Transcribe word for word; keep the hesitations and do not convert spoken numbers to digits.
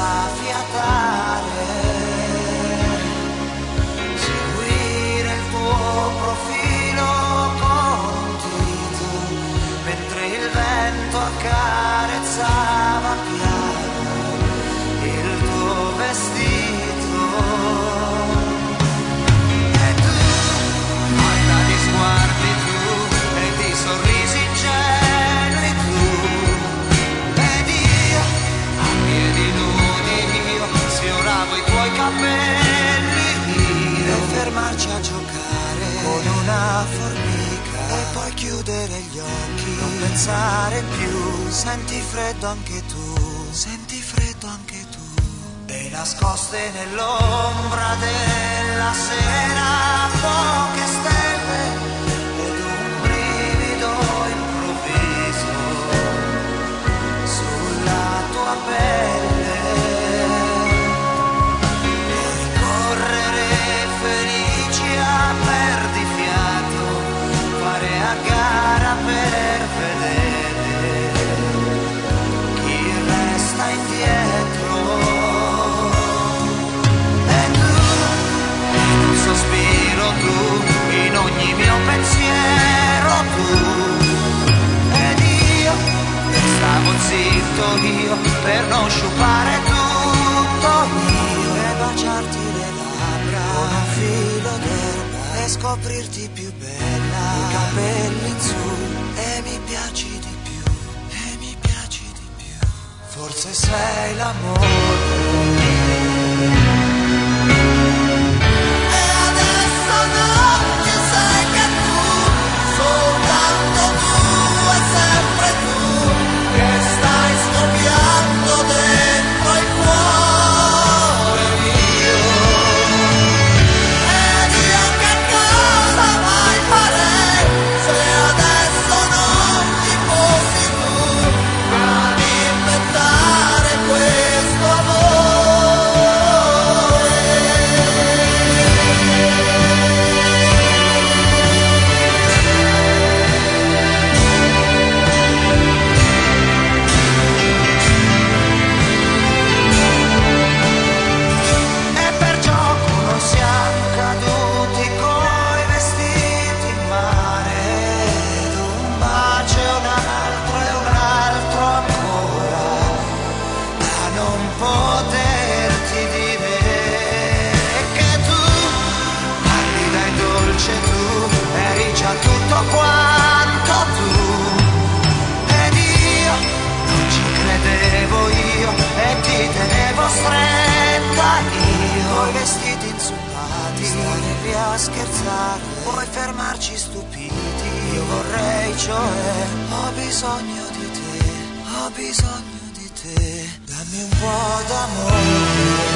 senza fiatare, seguire il tuo profilo condito, mentre il vento accarezzava piano il tuo vestito. E tu, guarda di sguardi tu, e di sorrisi ingenui tu, ed io, a piedi nudi io, sfioravo i tuoi capelli io, e fermarci a giocare con una formica, e poi chiudere gli occhi, non pensare più. Senti freddo anche tu, senti freddo anche tu, e nascoste nell'ombra della sera poche stelle ed un brivido improvviso sulla tua pelle, e correre felici a perdifiato, fare a gara per vedere chi resta indietro. E tu, in un sospiro tu, in ogni mio pensiero tu, ed io stavo zitto io per non sciupare tutto io, e baciarti le labbra con un filo d'erba, e scoprirti più bella, i capelli in su, e mi piaci di più, e mi piaci di più, forse sei l'amore. E adesso non ci sei che tu, soltanto tu e sempre tu, che stai scoppiando dentro il cuore mio. Ed io che cosa mai farei se adesso non ci fossi tu ad inventare questo amore. E per gioco noi siamo caduti coi vestiti in mare, ed un bacio e un altro e un altro ancora, a non poterti dire che tu pallida e dolce tu, eri già tutto quanto tu, ed io non ci credevo io, e ti tenevo stretta io, coi vestiti inzuppati, stare lì a scherzare, poi fermarci stupiti. Io vorrei, cioè, ho bisogno di te, ho bisogno di te, dammi un po' d'amore.